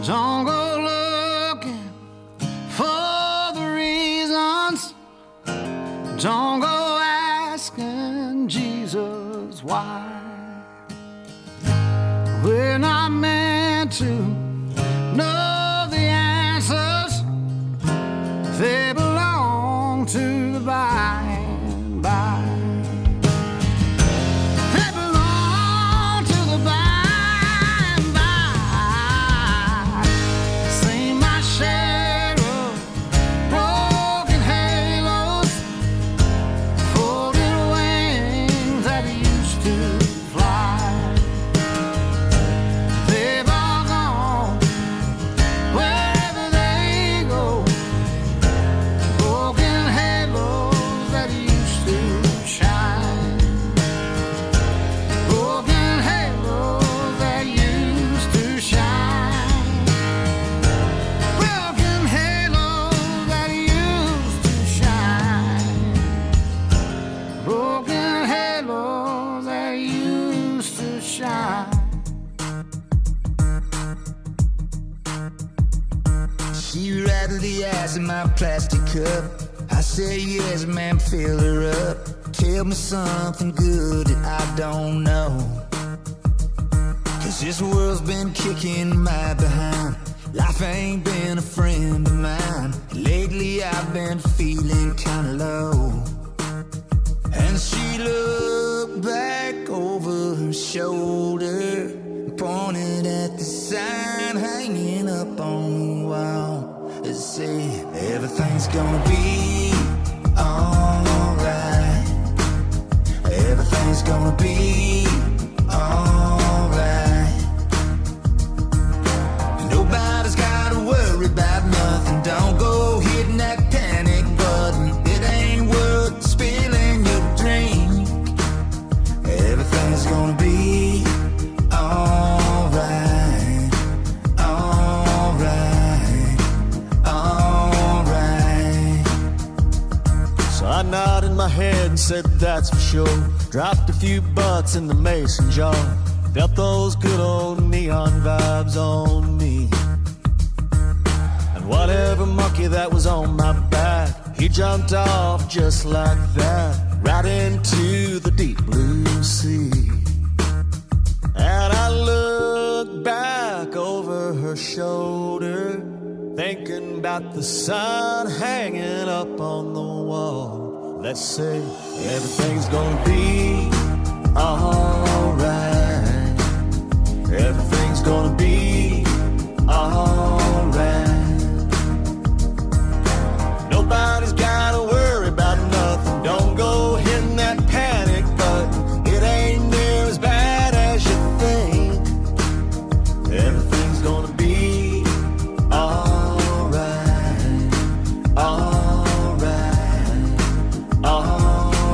Don't go looking for the reasons. Don't go asking Jesus why. We're not meant to know the answers. They belong to the by and by. They belong to the by and by. See my shadow, broken halos, folded wings that used to fly. They've all gone wherever they go. Broken halos that used to shine. Broken halos that used to shine. Broken halos that used to shine. Broken halos that used to shine. She rattled the ice in my plastic cup. I said, yes, ma'am, fill her up. Tell me something good that I don't know. 'Cause this world's been kicking my behind. Life ain't been a friend of mine. Lately I've been feeling kinda low. And she looked back over her shoulder, pointed at the sign hanging up on the wall. It said, everything's gonna be alright. Everything's gonna be alright. Nobody's gotta worry about nothing. Don't go hitting that panic button. It ain't worth spilling your drink. Everything's gonna be alright. Alright. Alright. So I nodded my head and said that's for sure. Dropped a few bucks in the mason jar. Felt those good old neon vibes on me. And whatever monkey that was on my back, he jumped off just like that, right into the deep blue sea. And I looked back over her shoulder, thinking about the sun hanging up on the wall. Let's say everything's gonna be alright. Everything's gonna be alright. Nobody's gotta worry about nothing. Don't go hitting that panic button. It ain't near as bad as you think. Everything's gonna be alright. Alright. Alright.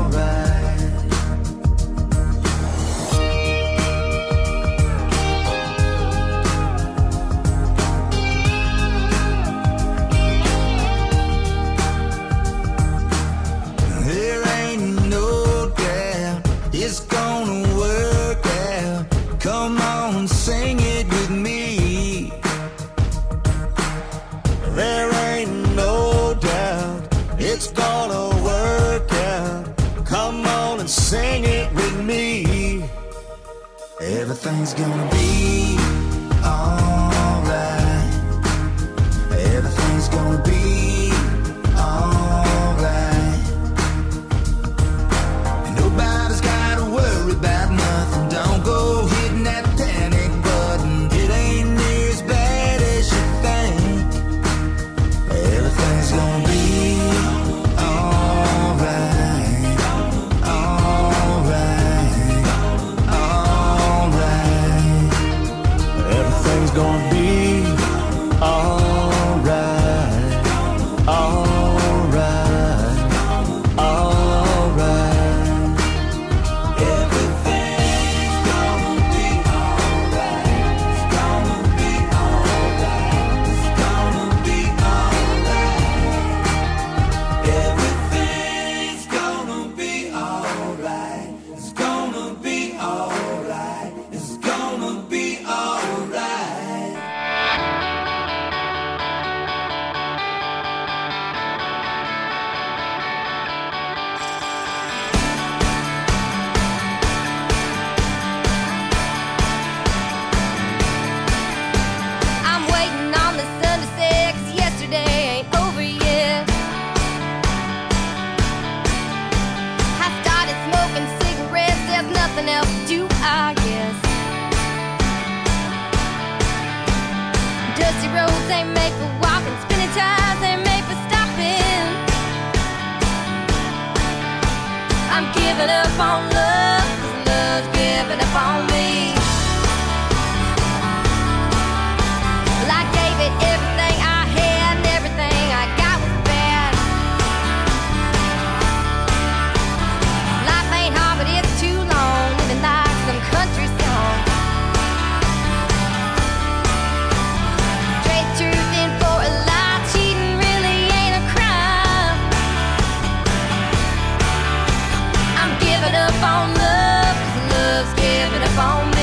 There ain't no doubt it's gonna work out. Come on, sing it with me. There ain't no doubt it's gonna work out. Come on and sing it with me. Everything's gonna be alright. Everything's gonna be alright. Nobody's gotta worry about nothing. Don't go hitting that panic button. It ain't near as bad as you think. Everything's gonna be alright. Alright. Alright. Everything's gonna ain't made for walking, spinning times ain't made for stopping. I'm giving up on love, 'cause love's giving up on me. Well, I gave it everything I had, and everything I got was bad. Life ain't hard, but it's too long, living like some country song. Trade truth in for a lie, cheating really ain't a crime. I'm giving up on love, 'cause love's giving up on me.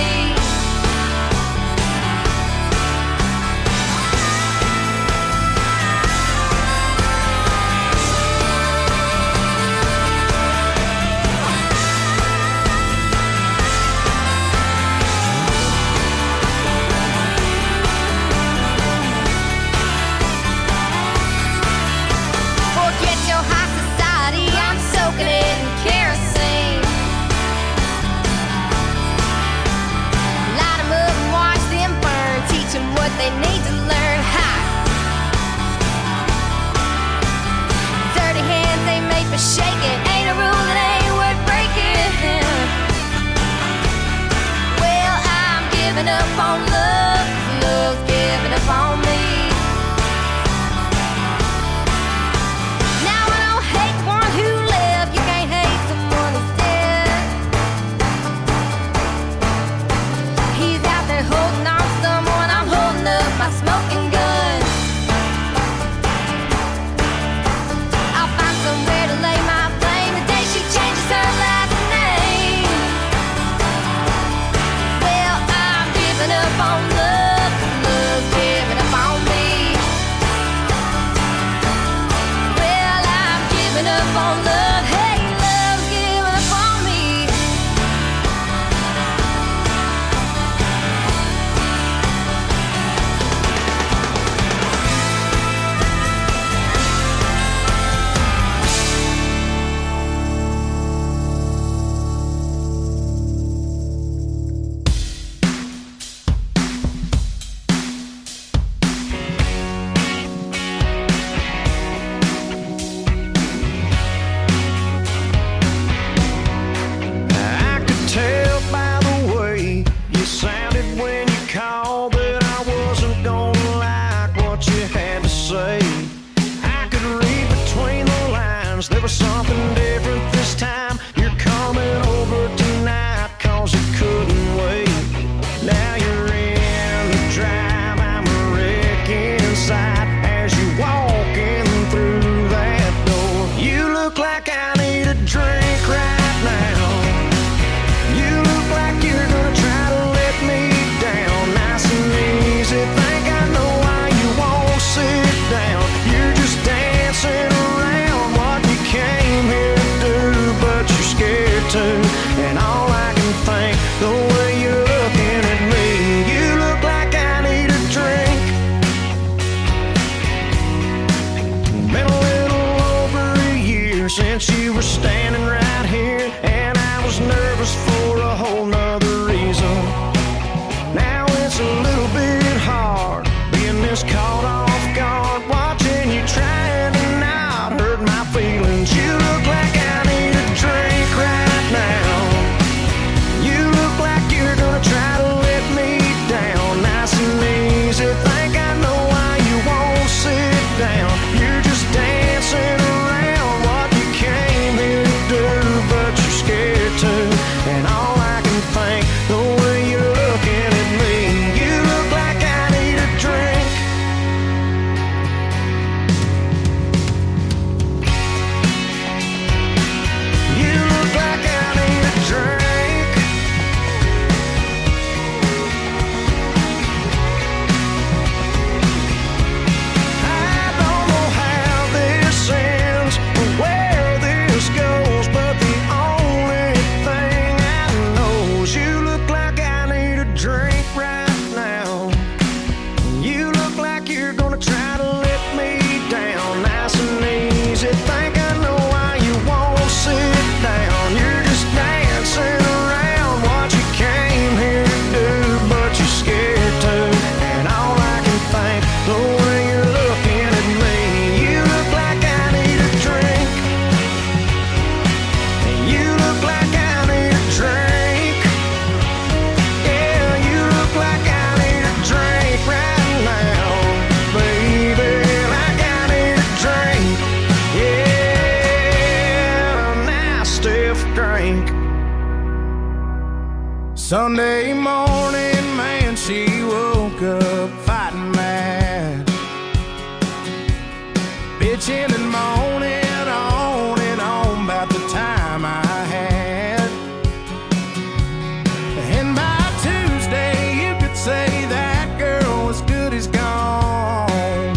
Forget your high society, I'm soaking it in kerosene. Light 'em up and watch them burn, teach 'em what they need to learn. Ha! Dirty hands ain't made for shaking, ain't a rule that ain't worth breaking. Well, I'm giving up on love, 'cause love's giving up on me. Now I don't hate the one who left, you can't hate someone who's dead. He's out there holding on to someone, I'm holding up my smoking gun. I'll find somewhere to lay my blame the day she changes her last name. Well, I'm giving up on love, 'cause love's giving up on me. Well, I'm giving up on love, hey, love's giving up on me. I could tell by the way you sounded when you called that I wasn't gonna like what you had to say. I could read between the lines, there was something different this time. You're coming over tonight 'cause you couldn't wait. Now you're in the drive, I'm a wreck inside as you're walking through that door. You look like I need a drink right now. You look like you're gonna try to let me down. Sunday morning, man, she woke up fighting mad, bitching and moaning on and on about the time I had. And by Tuesday, you could say that girl was good as gone.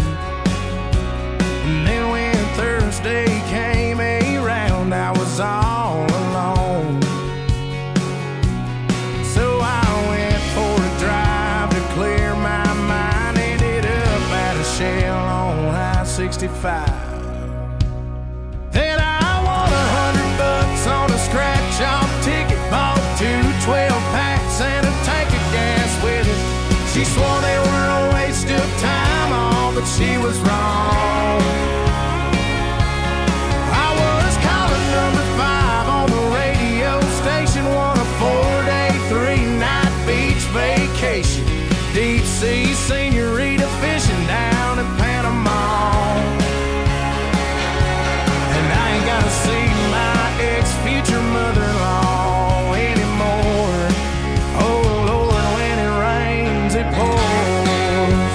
And then when Thursday came around, I was all alone. So I went for a drive to clear my mind. Ended up at a Shell on I-65. Then I won $100 on a scratch-off ticket. Bought 2 12-packs and a tank of gas with it. She swore they were a waste of time, all, but she was wrong. I was calling number 5 on the radio station, won a 4-day, 3-night beach vacation. Deep sea senorita fishing down in Panama. And I ain't gotta see my ex-future mother-in-law anymore. Oh Lord, when it rains, it pours.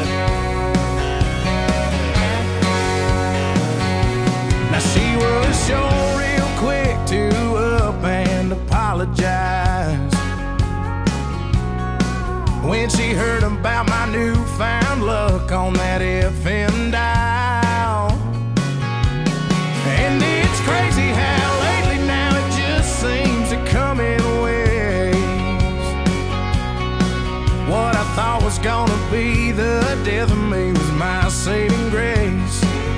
Now she was sure real quick to up and apologize when she heard about my newfound luck on that FM dial. And it's crazy how lately now it just seems to come in waves. What I thought was gonna be the death of me was my saving grace.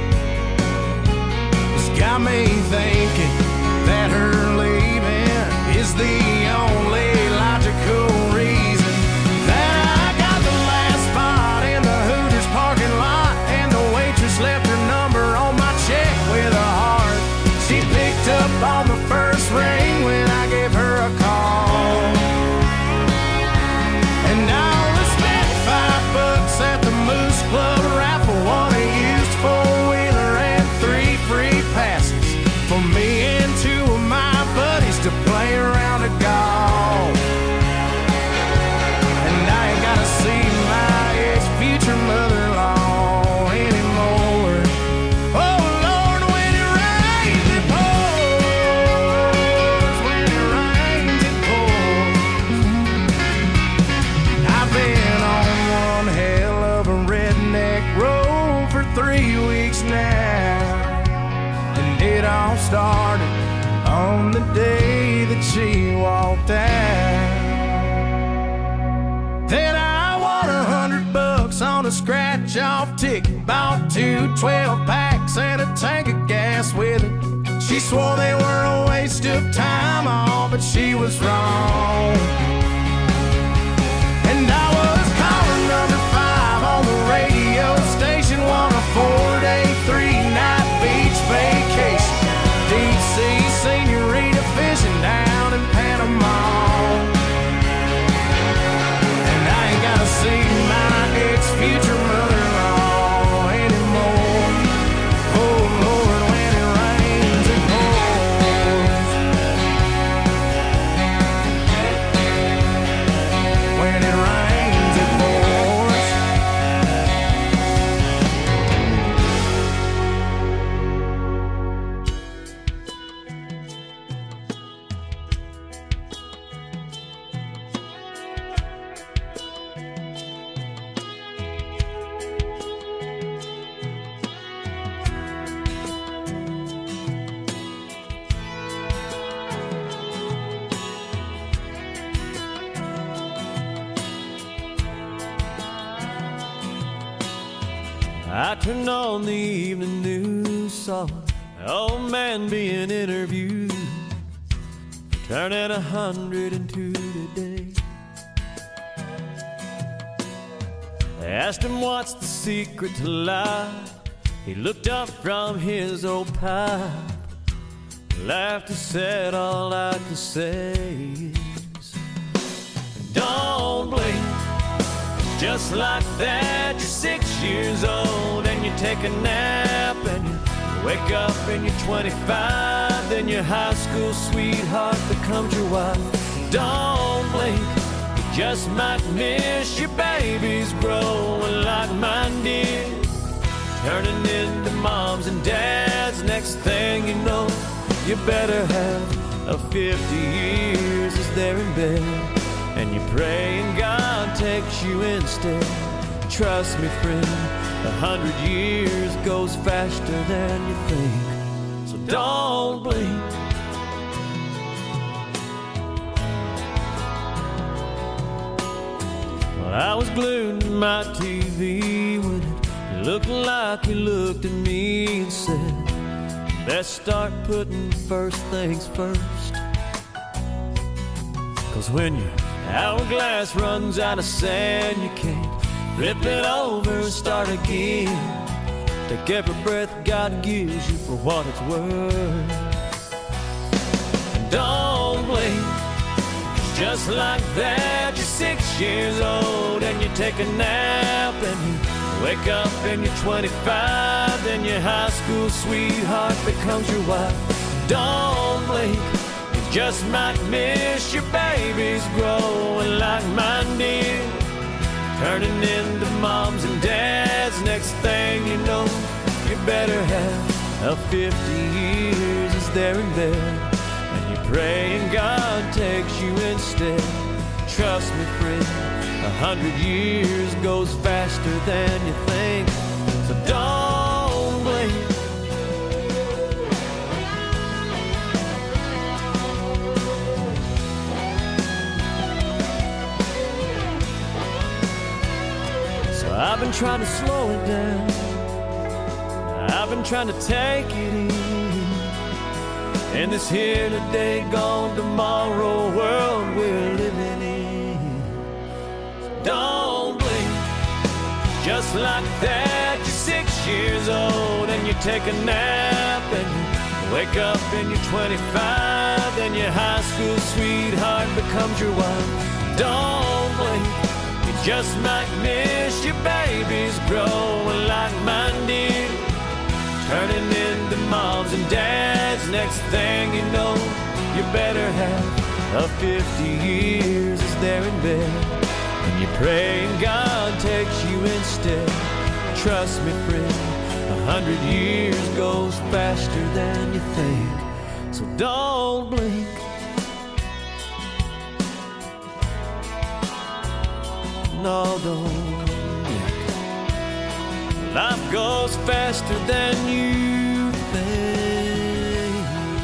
It's got me thinking that her leaving is the only logical reason that I got the last spot in the Hooters parking lot, and the waitress left her number on my check with a heart. She picked up on the first ring when I gave her a call. And I only spent $5 at the Moose Club raffle, won a used 4-wheeler and 3 free passes for me and 2 of my buddies to play around a golf. And I ain't gotta see my ex-future mother-in-law anymore. Oh Lord, when it rains, it pours. When it rains, it pours. I've been on one hell of a redneck road for 3 weeks now. And it all started on the day that she walked out. Then I won $100 on a scratch-off ticket. Bought 2 12-packs and a tank of gas with it. She swore they were a waste of time, all, but she was wrong. And I was calling number 5 on the radio station, won a 4-day, 3-night beach vacation. Deep sea senorita fishing down in Panama. And I ain't gotta see my ex-future mother-in-law anymore. Oh Lord, when it rains, it pours. When it rains, it pours. I turned on the evening news, saw an old man being interviewed, turning 102 today. They asked him what's the secret to life. He looked up from his old pipe, laughed and said, all I can say is, don't blink. Just like that, you're 6 years old and you take a nap and you wake up and you're 25. Then your high school sweetheart becomes your wife. Don't blink, you just might miss your babies growing like mine did, turning into moms and dads. Next thing you know, you better have a 50 years as they're in bed, and you pray and God takes you instead. Trust me, friend, 100 years goes faster than you think, so don't blink. Well, I was glued to my TV when it looked like you looked at me and said, let's start putting first things first. 'Cause when your hourglass runs out of sand, you can't flip it over and start again. Take every breath God gives you for what it's worth. And don't blink, just like that, you're 6 years old and you take a nap and you wake up and you're 25, then your high school sweetheart becomes your wife. Don't blink, you just might miss your babies growing like mine did, turning into moms and dads. Next thing you know, you better have a 50 years as they're in bed, and you pray and God takes you instead. Trust me, friend, 100 years goes faster than you think, so don't blink. I've been trying to slow it down, I've been trying to take it easy, in this here today, gone tomorrow world we're living in. So don't blink, just like that, you're 6 years old and you take a nap and you wake up and you're 25, then your high school sweetheart becomes your wife. Don't blink, just might miss your babies growing like mine did, turning into moms and dads. Next thing you know, you better have a 50 years as they're in bed, and you pray and God takes you instead. Trust me, friend, 100 years goes faster than you think, so don't blink. No, don't blink. Life goes faster than you think.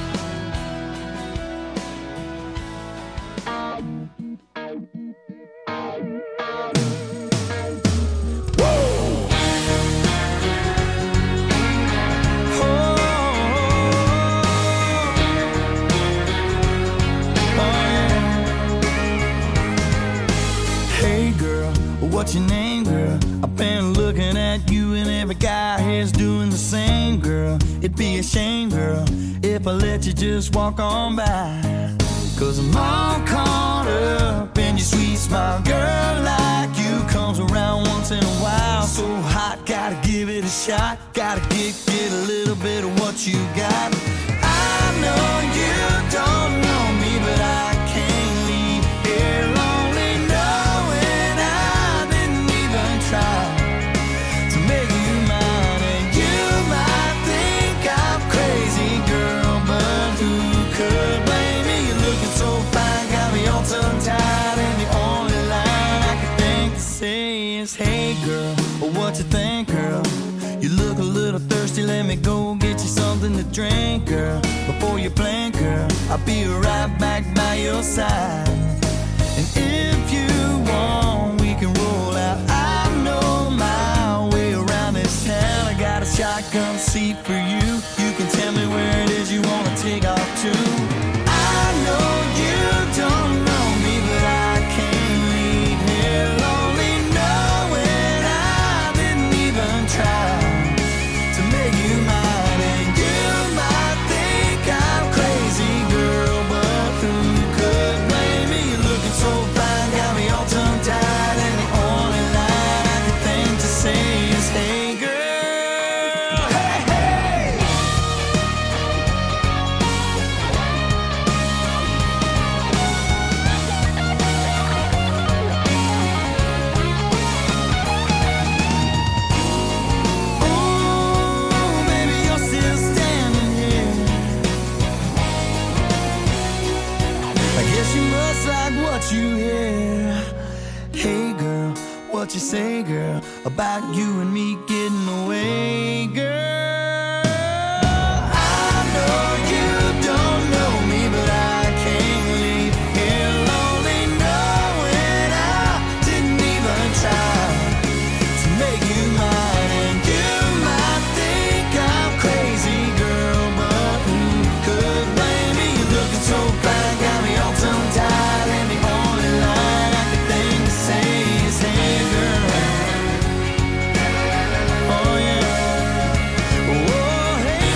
What's your name, girl? I've been looking at you and every guy here's doing the same, girl. It'd be a shame, girl, if I let you just walk on by. 'Cause I'm all caught up in your sweet smile. Girl like you comes around once in a while. So hot, gotta give it a shot. Gotta get a little bit of what you got. I know you don't know me, but I can't leave here lonely knowing I didn't even try to make you mine. And you might think I'm crazy, girl, but who could blame me? You're looking so fine, got me all tongue-tied, and the only line I can think to say is, hey girl, what you think, girl? You look a little thirsty, let me go get you something to drink, girl. Before you blink, girl, I'll be right back by your side. And if you want, we can roll out. I know my way around this town. I got a shotgun seat for you. You can tell me where it is you wanna take off to. I know you don't know me, but I can't leave here lonely knowing I didn't even try to make you mine. And you might think I'm crazy, girl, but who could blame me? You're looking so fine, got me all tongue-tied. what you say, girl, about you and me getting away, girl. I know you don't know me, but I can't leave here lonely, knowing I didn't even try to make you mine. And you might think I'm crazy, girl, but who could blame me? You're looking so fine, got me all tongue-tied, and the only line I could think to say is, hey, girl. Oh, yeah. Oh, hey,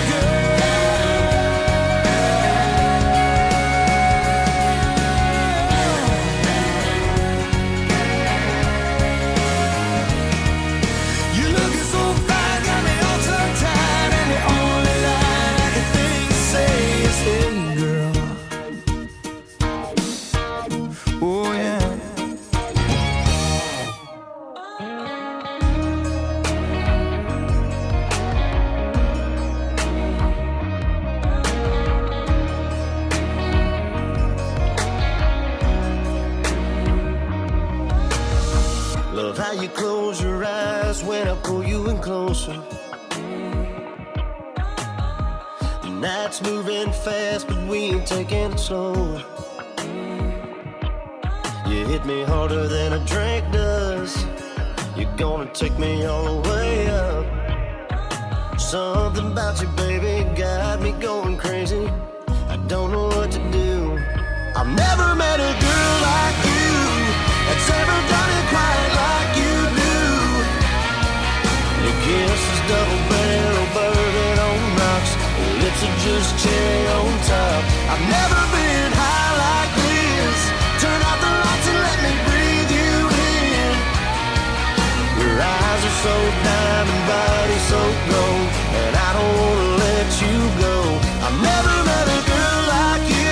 girl. You're looking so fine, got me all tongue-tied, and the only line I could think to say is, hey, girl. Oh, yeah. Love how you close your eyes when I pull you in closer. The night's moving fast, but we ain't taking it slow. You hit me harder than a drink does. You're gonna take me all the way up. Something about you, baby, got me going crazy. I don't know what to do. I've never met a girl like you that's ever done it quite like you do. Your kiss is double barrel bourbon on rocks. Your lips are just cherry on top. I've never been high like this. Turn out the lights and let me breathe you in. Your eyes are so diamond, body so gold, and I don't wanna let you go. I've never met a girl like you.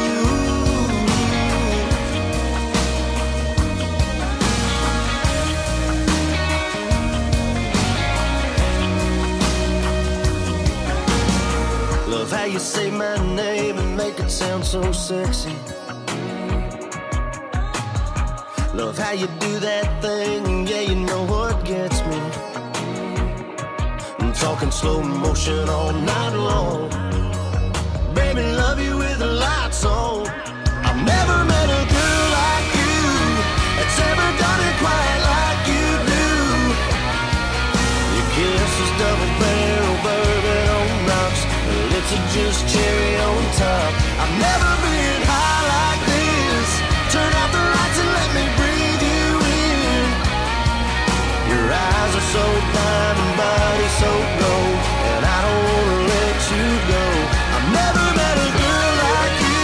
Love how you say my name and make it sound so sexy. Love how you do that thing, yeah, you know what gets me. I'm talking slow motion all night long. Baby, love you with the lights on. I've never met a girl like you that's ever done it quite like you do. Your kiss is double barrel bourbon on rocks. Your lips are just cherry on top. I've never been high like this. Turn out the lights and let me breathe you in. Your eyes are so diamond, body so gold, and I don't wanna let you go. I've never met a girl like you.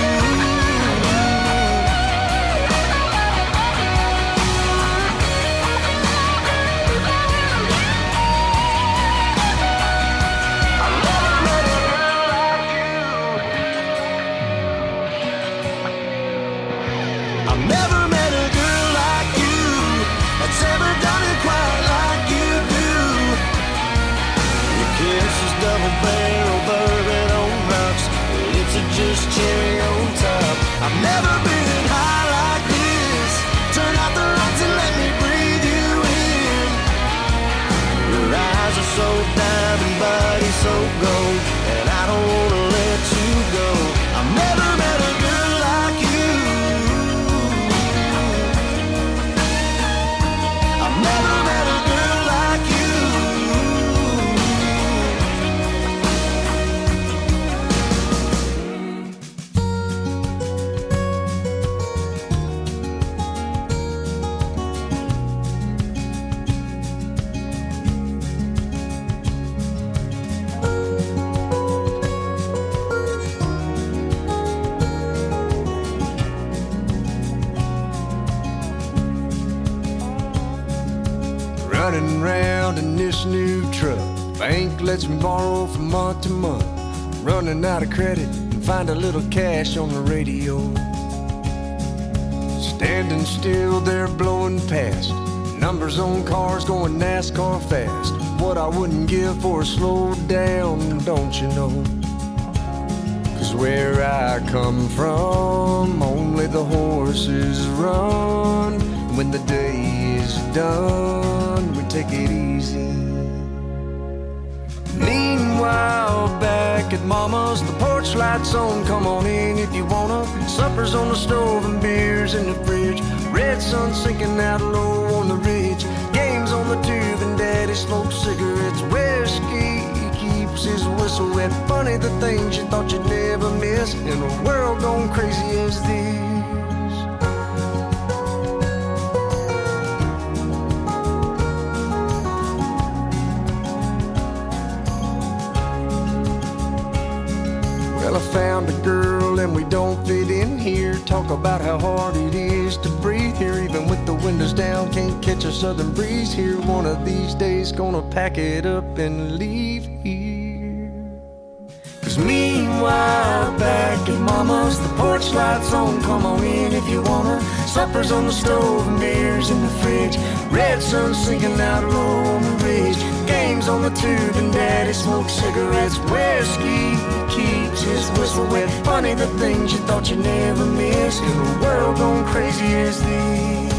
I've never met a girl like you. I've never met a girl like you that's ever done it quite like you do. Your kiss is double barrel bourbon on rocks. Your lips are just cherry on top. I've never been high like this. Turn out the lights and let me breathe you in. Your eyes are so diamond, body so gold, and I don't wanna let you go. I've never met a girl like you. I've never met a girl like you. Running around in this new truck. Bank lets me borrow from month to month. Running out of credit and find a little cash on the radio. Standing still there blowing past. Numbers on cars going NASCAR fast. What I wouldn't give for a slow down, don't you know? 'Cause where I come from, only the horses run. When the day is days are done, we take it easy. Meanwhile, back at Mama's, the porch lights on, come on in if you wanna. Supper's on the stove and beers in the fridge. Red sun sinking out low on the ridge. Games on the tube and Daddy smokes cigarettes. Whiskey keeps his whistle wet. Funny the things you thought you'd never miss in a world gone crazy as this. Well, I found a girl and we don't fit in here. Talk about how hard it is to breathe here. Even with the windows down, can't catch a southern breeze here. One of these days gonna pack it up and leave here. Cause meanwhile, back at Mama's, the porch lights on, come on in if you wanna. Supper's on the stove and beers in the fridge. Red sun sinking out low on the ridge. Games on the tube and Daddy smokes cigarettes. Whiskey keeps his whistle wet. Funny the things you thought you'd never miss in a world gone crazy as this.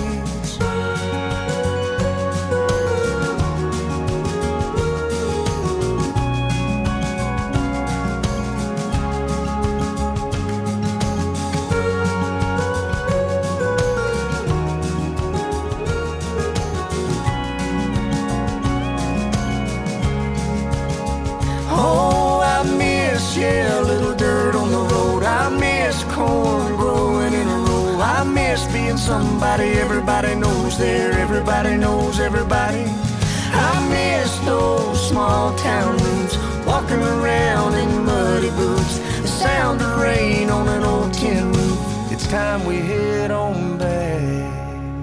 Yeah, a little dirt on the road. I miss corn growing in a row. I miss being somebody everybody knows there. Everybody knows everybody. I miss those small town roots. Walking around in muddy boots. The sound of rain on an old tin roof. It's time we head on back.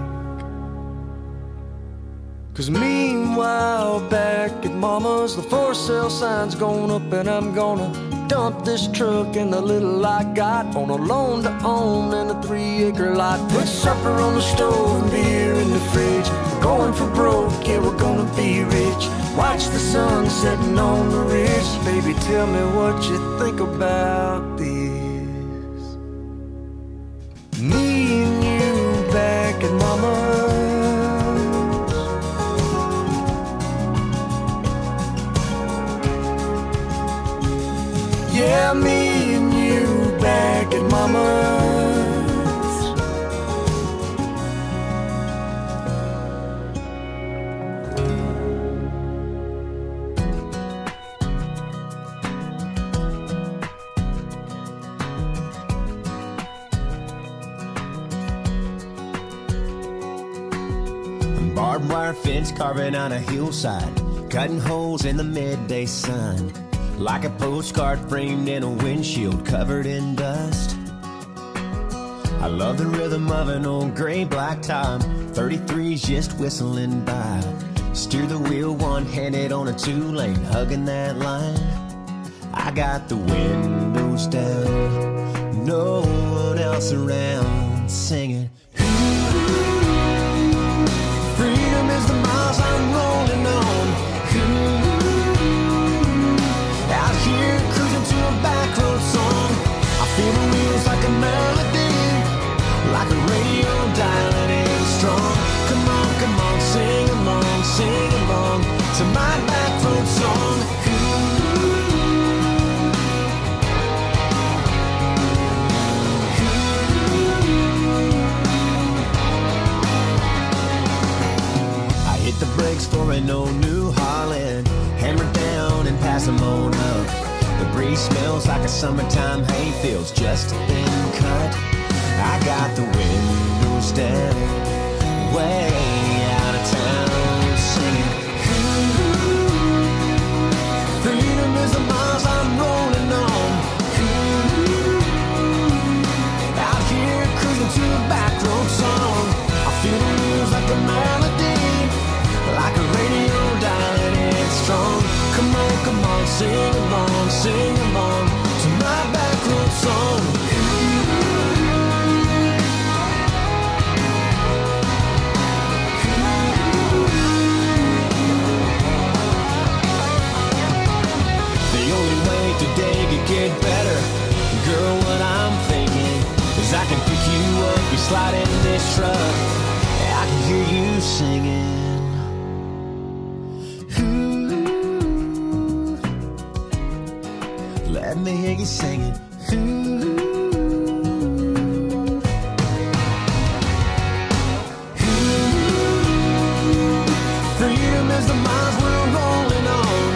Cause meanwhile, back at Mama's, the for sale sign's gone up and I'm gonna dump this truck and the little I got on a loan to own and a 3-acre lot. Put supper on the stove and beer in the fridge. We're going for broke, yeah, we're gonna be rich. Watch the sun setting on the ridge. Baby, tell me what you think about this. Me and you back at Mama's. Yeah, me and you back at Mama's. Barbed wire fence carving on a hillside, cutting holes in the midday sun. Like a postcard framed in a windshield covered in dust. I love the rhythm of an old gray black top. 33's just whistling by. Steer the wheel one-handed on a 2-lane, hugging that line. I got the windows down, no one else around, singing. Freedom is the miles I'm rolling on. Here, cruising to a back road song. I feel the wheels like a melody, like a radio dialing in strong. Come on, sing along to my back road song. I hit the brakes for an old New Holland, hammer down and pass them on up. The breeze smells like a summertime hayfield's just been cut. I got the windows down, way out of town, singing. Freedom is the miles I'm rolling on. Out here cruising to a back road song. I feel the wheels like a melody, like a radio dialing in strong. Come on, sing along to my back road song. The only way today could get better, girl, what I'm thinking is I can pick you up, you slide in this truck. I can hear you singing. Ooh, let me hear you singing. Freedom is the miles we're rolling on.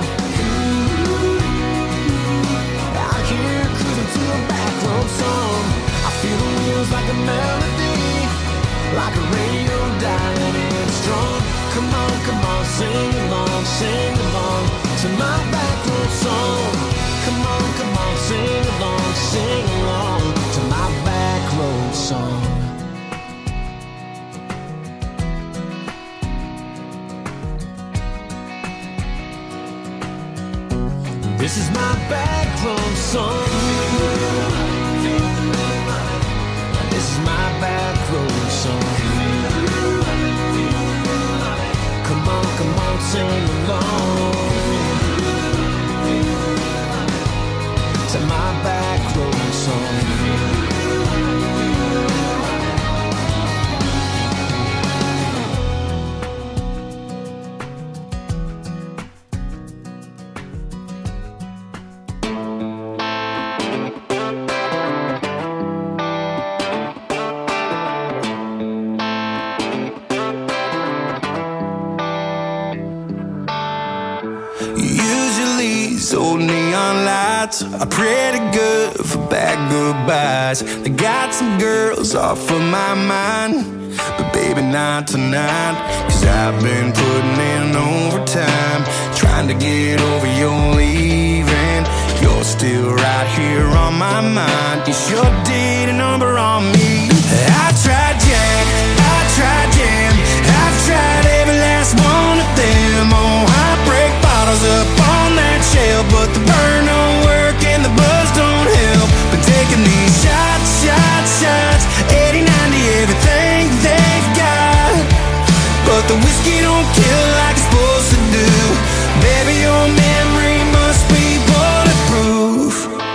Out here cruising to a back road song. I feel the wheels like a melody, like a radio dialing in strong. Come on, sing along to my back road song. Come on, sing along to my back road song. This is my back road song. This is my back road song. Come on, sing along to my back road song. Old neon lights are pretty good for bad goodbyes. They got some girls off of my mind, but baby not tonight. Cause I've been putting in overtime, trying to get over your leaving. You're still right here on my mind. You sure did a number on me. I tried Jack, I tried Jam, I've tried every last one of them. Oh, heartbreak bottles up on that shelf, but the burn don't work and the buzz don't help. But taking these shots, 80, 90, everything they've got. But the whiskey don't kill like it's supposed to do. Baby, your memory must be bulletproof.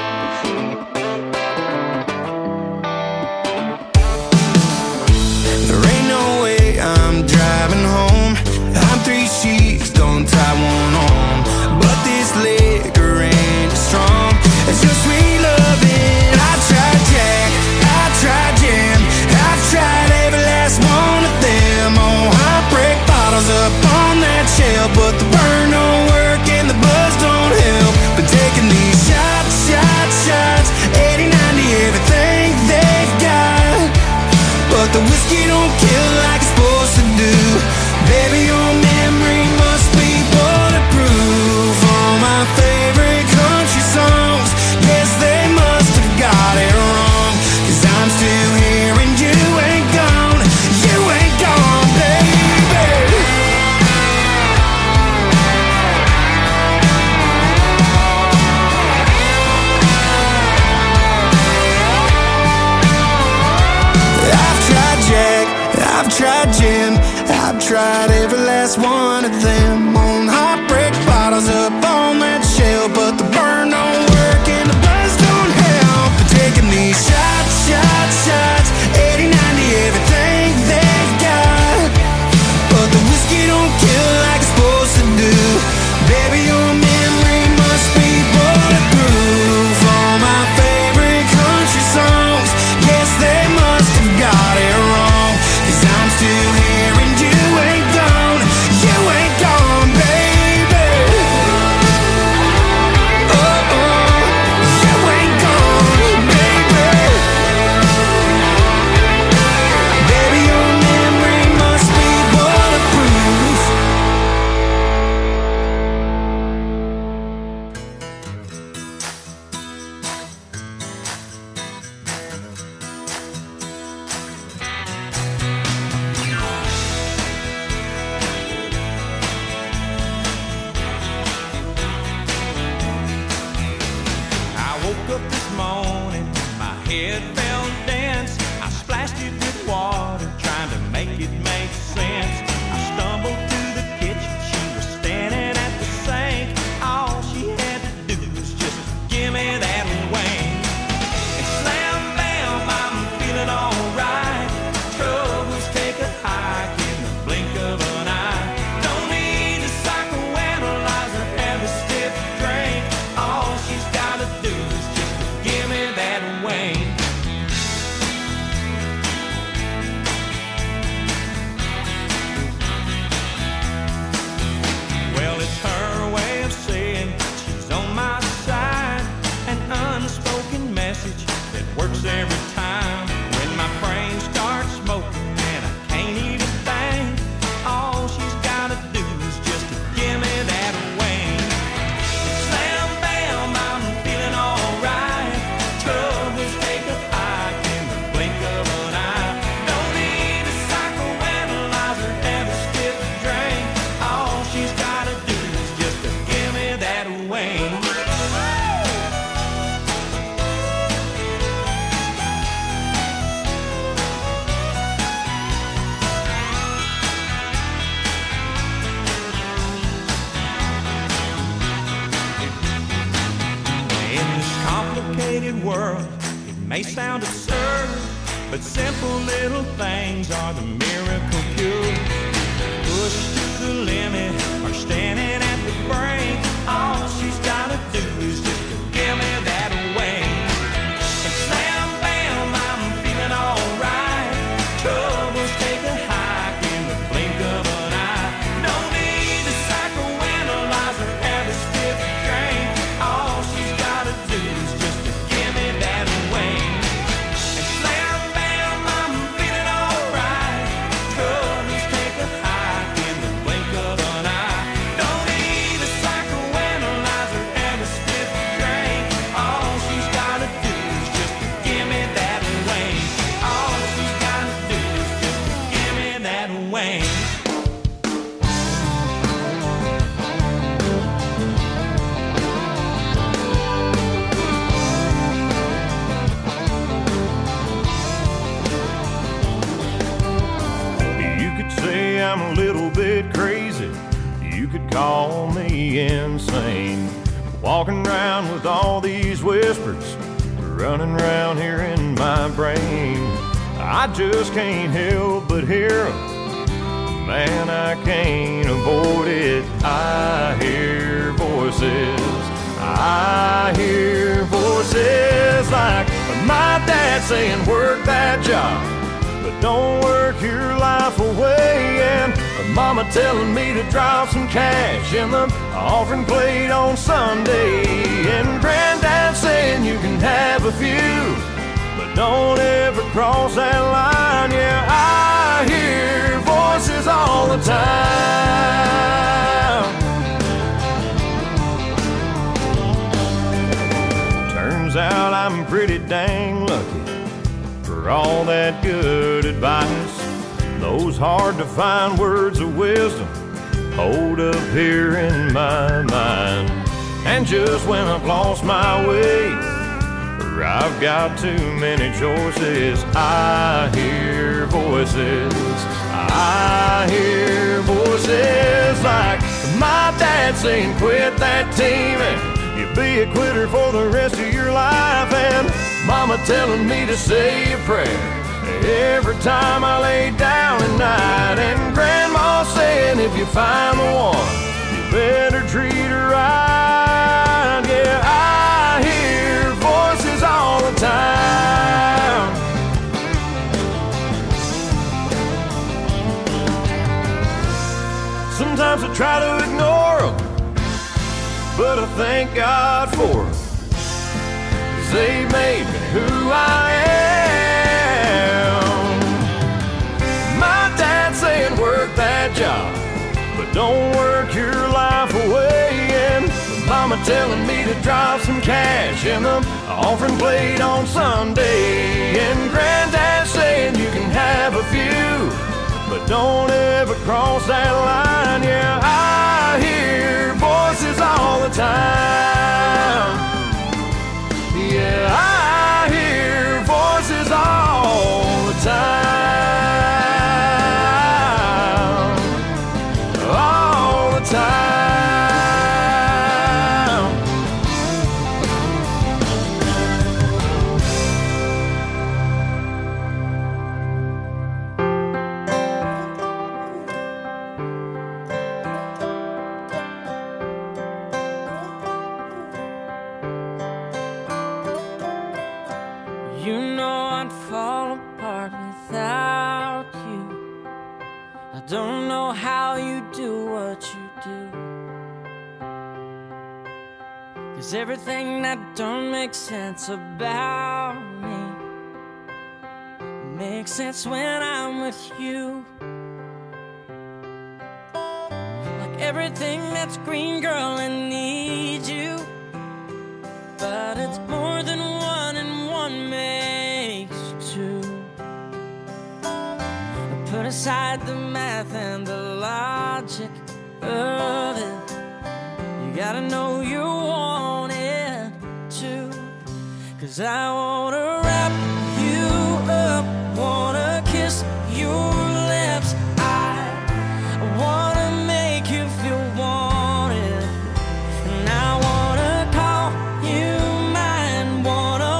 There ain't no way I'm driving home. I'm 3 sheets, don't tie one on. But this liquor ain't as strong as your sweet loving. I tried Jack, I tried Jam, I've tried every last one of them. Oh, heartbreak bottles up on that shelf, but the burn don't work and the buzz don't help. But taking these shots, 80, 90, everything they've got. But the whiskey don't kill like it's supposed to do. Baby, your memory must be bulletproof. All my favorite country songs, yes, they must have got it wrong. Cause I'm still here and you ain't gone. You ain't gone, baby. I've tried Jack, I've tried Jim, I've tried every last one of them. On heartbreak bottles up on that shelf, but the burn don't work and the buzz don't help. But taking these shots, 80, 90, everything they've got. But the whiskey don't kill like it's supposed to do. Baby, your memory must be bulletproof. All my favorite country songs, yes, they must have got it wrong. Cause I'm still here and you ain't gone. You ain't gone, baby. complicated world. It may sound absurd, but simple little things are the miracle cure. Pushed to the limit or standing at the brink, all she's gotta do is just to give me that wing. And slam bam, I'm feeling alright. Troubles take a hike in the blink of an eye. No need to psychoanalyze or have a stiff drink. All she's gotta do is just to give me that wing. And slam bam, I'm feeling alright. Troubles take a hike in the blink of an eye. No need to psychoanalyze or have a stiff drink. All she's gotta do is just to give me that wing. All she's gotta do is just to give me that wing. You could say I'm a little bit crazy. You could call me insane. Walking around with all these whispers running around here in my brain. I just can't help but hear 'em. Man, I can't avoid it. I hear voices. I hear voices like my dad saying, work that job, but don't work your life away. And mama telling me to drop some cash in the offering plate on Sunday. And granddad saying you can have a few, but don't ever cross that line. Yeah, I hear voices all the time. Turns out I'm pretty dang lucky for all that good advice. Those hard to find words of wisdom hold up here in my mind. And just when I've lost my way, or I've got too many choices, I hear voices. I hear voices like my dad saying, quit that team and you'll be a quitter for the rest of your life. And mama telling me to say a prayer every time I lay down at night. And grandma saying if you find the one, you better treat her right. Yeah, I hear voices all the time. Sometimes I try to ignore them, but I thank God for them, 'cause they made me who I am. My dad saying work that job, but don't work your life away. And mama telling me to drop some cash in the offering plate on Sunday. And granddad saying you can have a few, but don't ever cross that line. Yeah, I hear voices all the time. Yeah, I hear voices all the time. All the time. You know I'd fall apart without you. I don't know how you do what you do, 'cause everything that don't make sense about me makes sense when I'm with you. Like everything that's green, girl, I need you, but it's more than one and one makes two. Put aside the math and the logic of it. You gotta know you want it too, 'cause I wanna wrap you up, wanna kiss your lips. I wanna make you feel wanted, and I wanna call you mine, wanna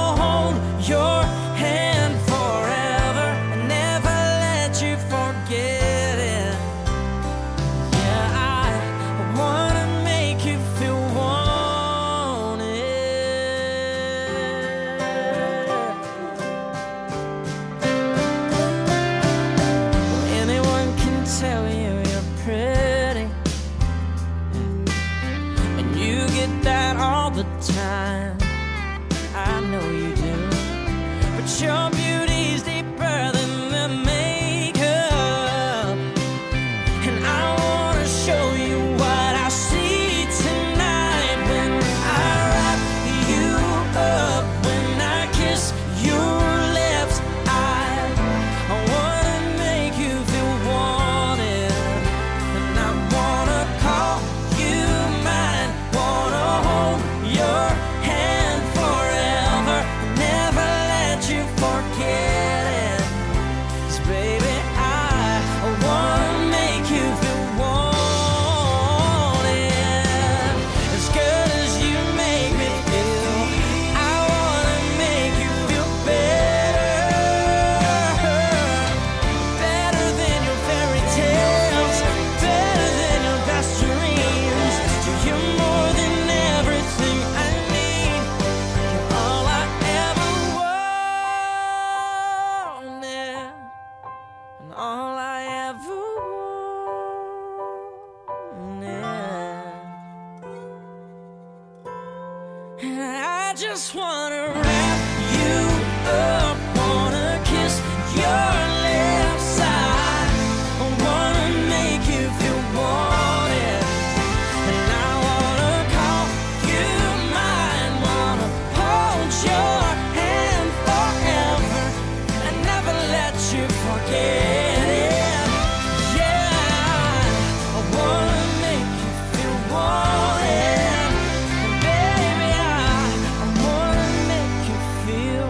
just wanna wrap you up, wanna kiss your left side, I wanna make you feel wanted, and I wanna call you mine, wanna hold your hand forever and never let you forget it. Yeah, I wanna make you feel wanted, and baby, I wanna make you feel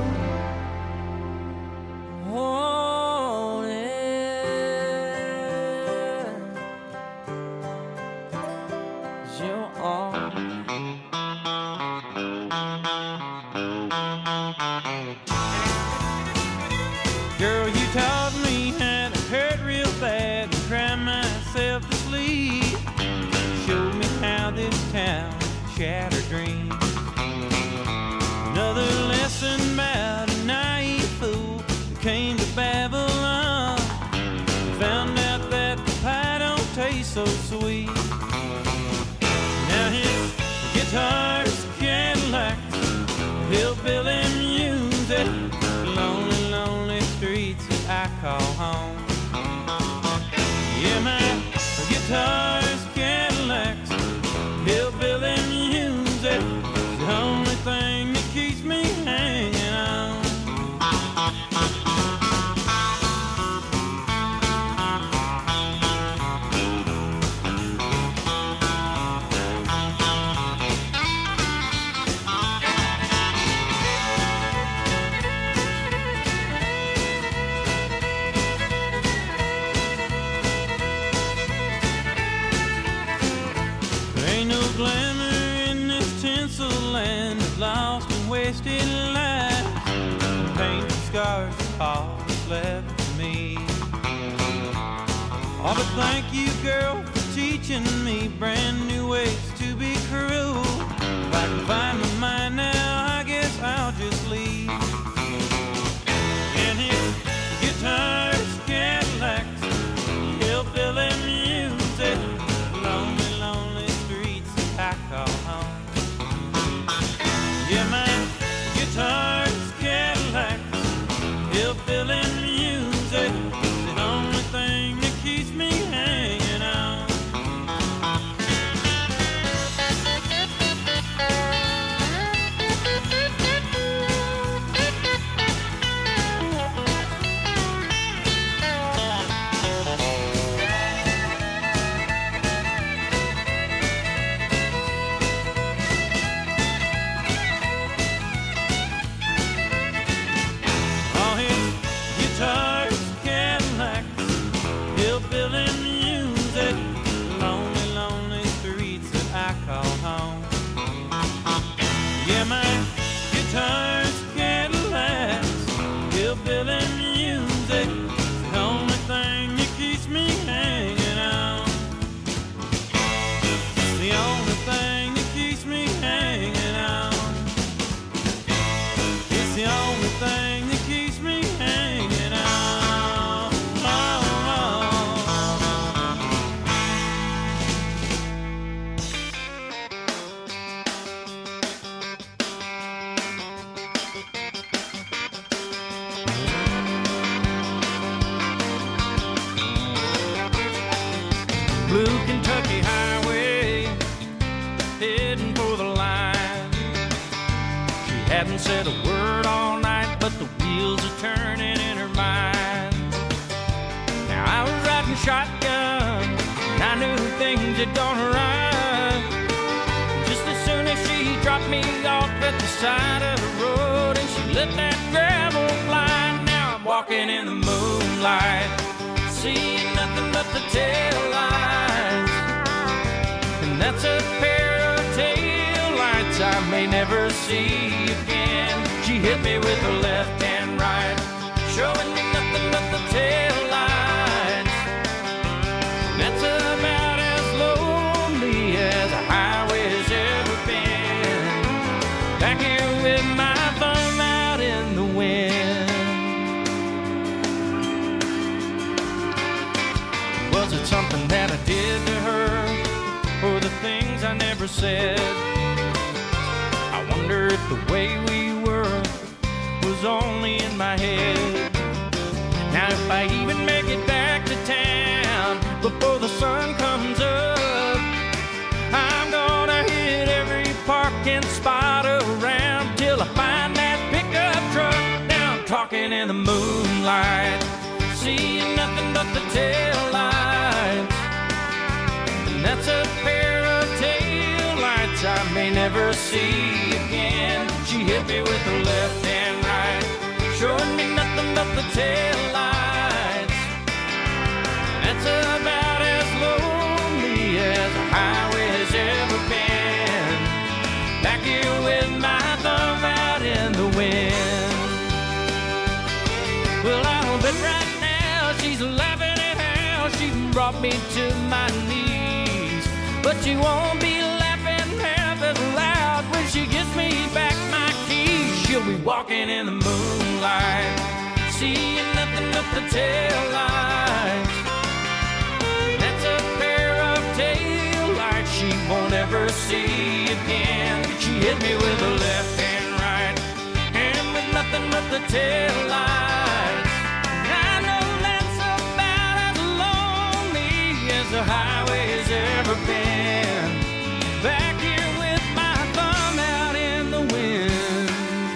wanted. 'Cause you're all Girl, you taught me how to hurt real bad and cry myself to sleep. Showed me how this town shattered dreams. Another lesson about a naive fool who came to Babylon. Found out that the pie don't taste so sweet. Now his guitar's Cadillac, hillbilly music, lonely, lonely streets that I call home. Yeah, my guitar's Cadillacs, hillbilly music, the only thing that keeps me hanging on. There ain't no glamour in this tinsel land of lost and wasted lives. Pain and scars are all that's left for me. Oh, but thank you, girl, for teaching me brand new ways to be cruel. If I can find my mind now, I guess I'll just leave. And his guitar's Cadillacs, hillbilly music, lonely, lonely streets that I call home. Yeah, my guitar's Cadillacs, hillbilly music, the only thing that keeps me hanging on. All his guitars, Cadillacs, hillbilly music, lonely, lonely streets that I call home. Yeah, my guitar's Cadillacs, hillbilly music, the only thing that keeps me hanging on. It's the only thing that keeps me hanging on. It's the only thing that keeps me hanging on. Blue Kentucky Highway, heading for the line. She hadn't said a word all night, but the wheels are turning in her mind. Now I was riding shotgun, and I knew things had gone right. Just as soon as she dropped me off at the side of the road, and she let that gravel fly. Now I'm walking in the moonlight, seeing nothing but the tail lights. And that's a pair of tail lights I may never see again. She hit me with her left and right, showing me nothing but the tail lights. And that's about as lonely as a highway's ever been. Back here with my thumb out in the wind. Was it something that I did to her, or the things I never said? I wonder picture it the way we were was only in my head. Now if I even make it back to town before the sun comes up, I'm gonna hit every parking spot around till I find that pickup truck. Now I'm talking in the moonlight, seeing nothing but the taillights, and that's a pair of taillights I may never see again. She hit me with the left and right, showing me nothing but the taillights. That's about as lonely as a highway has ever been. Back here with my thumb out in the wind. Well, I'll bet right now she's laughing at how she brought me to my knees, but she won't be laughing half as loud when she gives me back my keys. She'll be walking in the moonlight, seeing nothing but the taillights. That's a pair of taillights she won't ever see again. She hit me with the left and right, and with nothing but the taillights. I know that's about as lonely as the highway has ever been. Back here with my thumb out in the wind.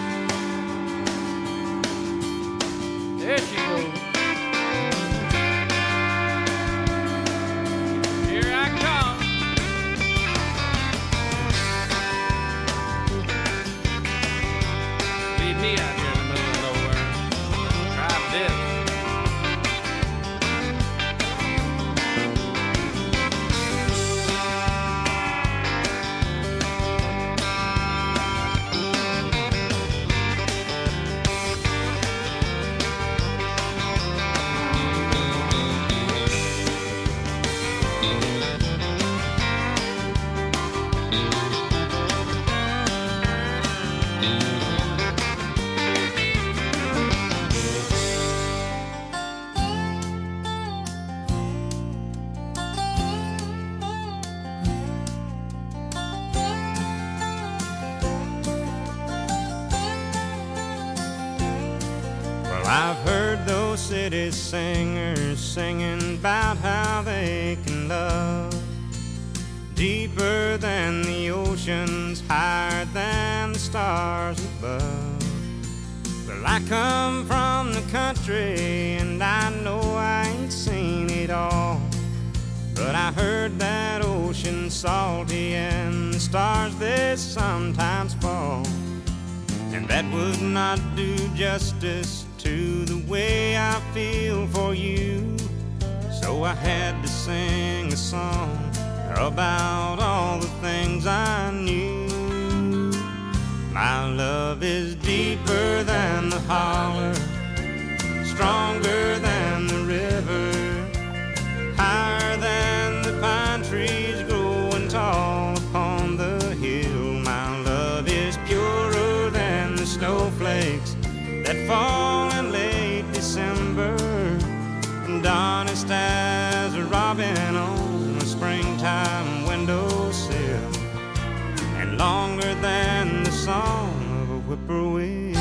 There she goes. Here I come. Leave me out here in the middle of nowhere. Drive this. Well, I've heard those city singers singing about how they can love deeper than the oceans, higher than the stars above. Well, I come from the country and I know I ain't seen it all, but I heard that ocean's salty and the stars they sometimes fall, and that would not do justice to the way I feel for you. So I had to sing a song about all the things I knew. My love is deeper than the holler, stronger than the river, higher than the pine trees growing tall upon the hill. My love is purer than the snowflakes that fall in late December, and honest as a robin on a springtime windowsill, and longer than the song of a whippoorwill.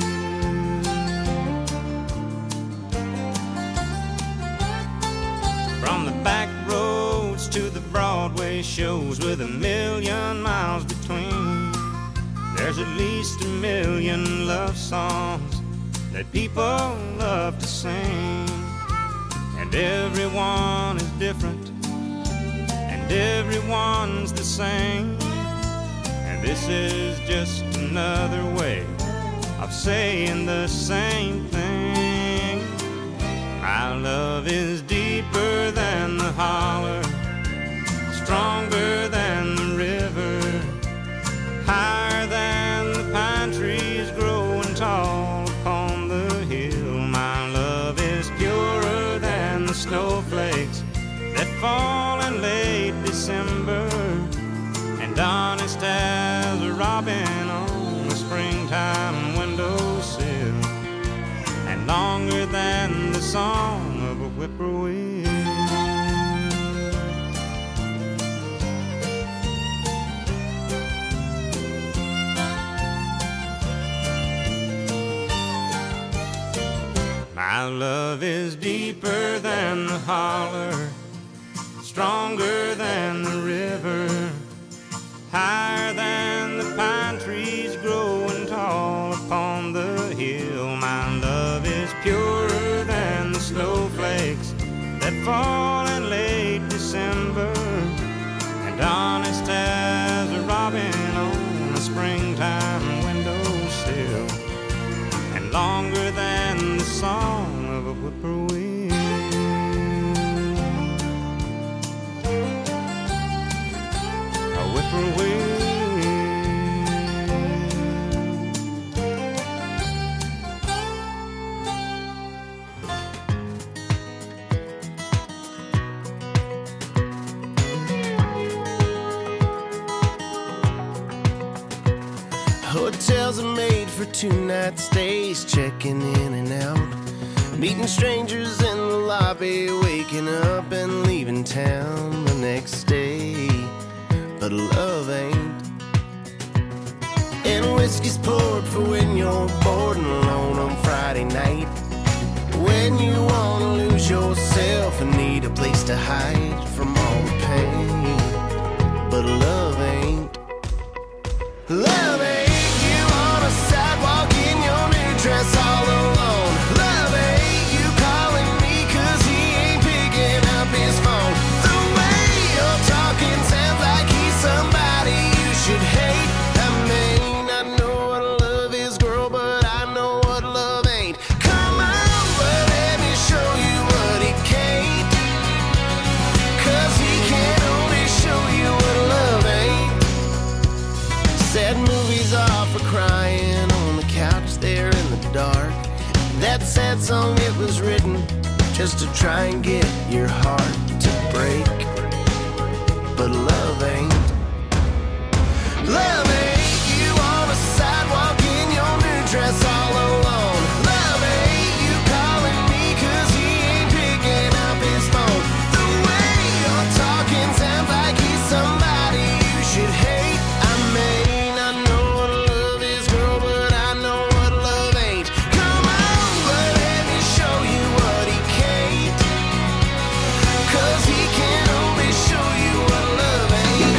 From the back roads to the Broadway shows with 1,000,000 miles between, there's at least 1,000,000 love songs that people love to sing. And everyone is different, and everyone's the same, and this is just another way of saying the same thing. My love is deeper than the holler, stronger than the river, higher than the pine trees growing tall upon the hill. My love is purer than the snowflakes that fall in late December, and honest as a robin on a springtime windowsill, and longer than the song of a whippoorwill. love is deeper than the holler, stronger than the river, higher than the pine trees growing tall upon the hill. My love is purer than the snowflakes that fall in late December, and honest as a robin on a springtime windowsill, and longer than the song of a whippoorwill. A whippoorwill. Hotels are made for two-night stays, checking in and out, meeting strangers in the lobby, waking up and leaving town the next day. But love ain't. And whiskey's poured for when you're bored and alone on Friday night, when you wanna lose yourself and need a place to hide from all the pain. But love ain't. Love ain't. Sidewalk in your new dress all alone. Love ain't you calling me 'cause he ain't picking up his phone. The way you're talking sounds like he's somebody you should hate. I mean, I know what love is, girl, but I know what love ain't. Come on, but let me show you what he can't, 'cause he can only show you what love ain't. Sad movies are for crying couch there in the dark. That sad song, it was written just to try and get your heart to break. But love ain't. Love ain't you on a sidewalk in your new dress all alone. Love ain't you calling me 'cause he ain't picking up his phone. The way you're talking sounds like he's somebody you should hate. I mean, I know what love is, girl, but I know what love ain't. Come on, but let me show you what he can't, 'cause he can only show you what love ain't.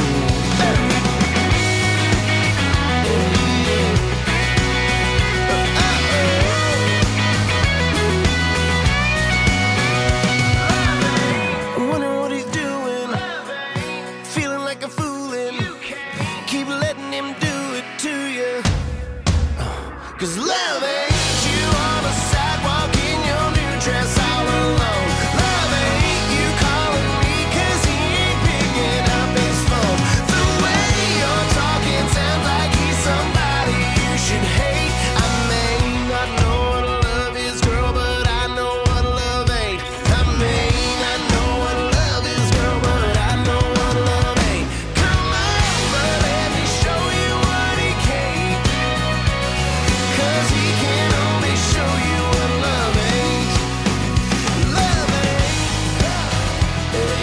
I wonder what he's doing, feeling like a foolin'. Keep letting him do it to you, 'cause love ain't you on a sidewalk in your new dress all alone. Love ain't you calling me 'cause he ain't picking up his phone. The way you're talking sounds like he's somebody you should hate. I mean, I know what love is, girl, but I know what love ain't. I mean, I know what love is, girl, but I know what love ain't. Come on, but let me show you what he can't, 'cause he can only show you what love ain't. Love ain't. Love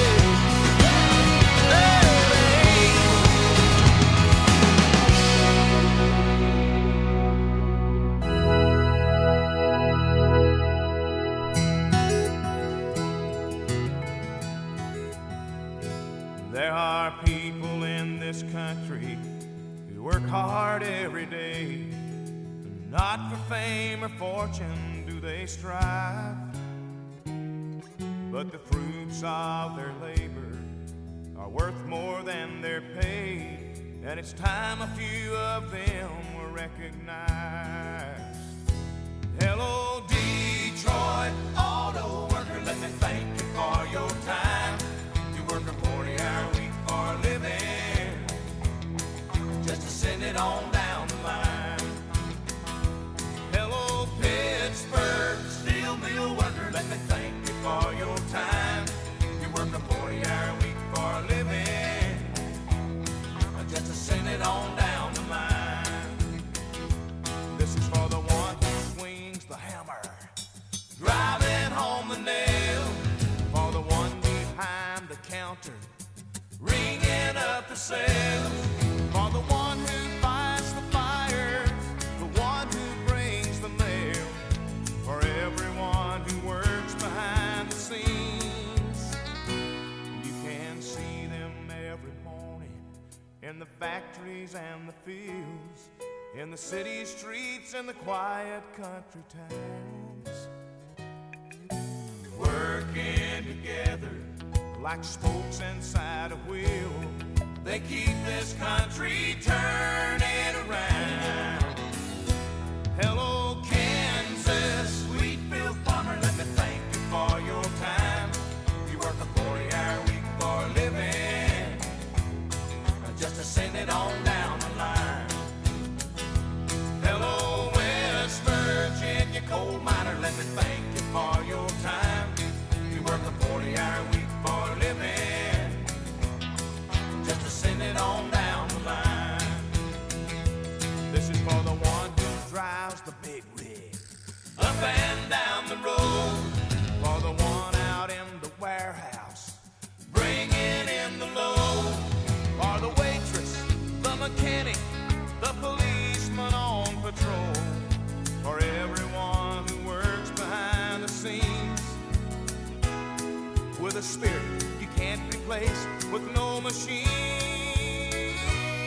There are people in this country who work hard every day. Not for fame or fortune do they strive, but the fruits of their labor are worth more than their pay, and it's time a few of them were recognized. Hello, Detroit auto worker, let me thank you for your time. You work a 40-hour week for a living, just to send it on down the line. Hello, Pittsburgh steel mill worker, let me thank you for your time. You work a 40-hour week for a living, just to send it on down the line. This is for the one who swings the hammer, driving home the nail. For the one behind the counter, ringing up the sales. For the one who fights the fires, the one who brings the mail. For everyone in the factories and the fields, in the city streets and the quiet country towns. Working together like spokes inside a wheel, they keep this country turning around. Hello, Kansas, Wheatfield farmer, let me thank you for your time. You work a 40-hour week for a living, just to send it on down the line. Hello, West Virginia coal miner, let me thank you for your time. You work a 40-hour week for a living, just to send it on down the line. This is for the one who drives the big rig up and down the road, for the one out in the warehouse bringing in the load, for the waitress, the mechanic, the policeman on patrol, for everyone who works behind the scenes with a spirit you can't replace with no machine.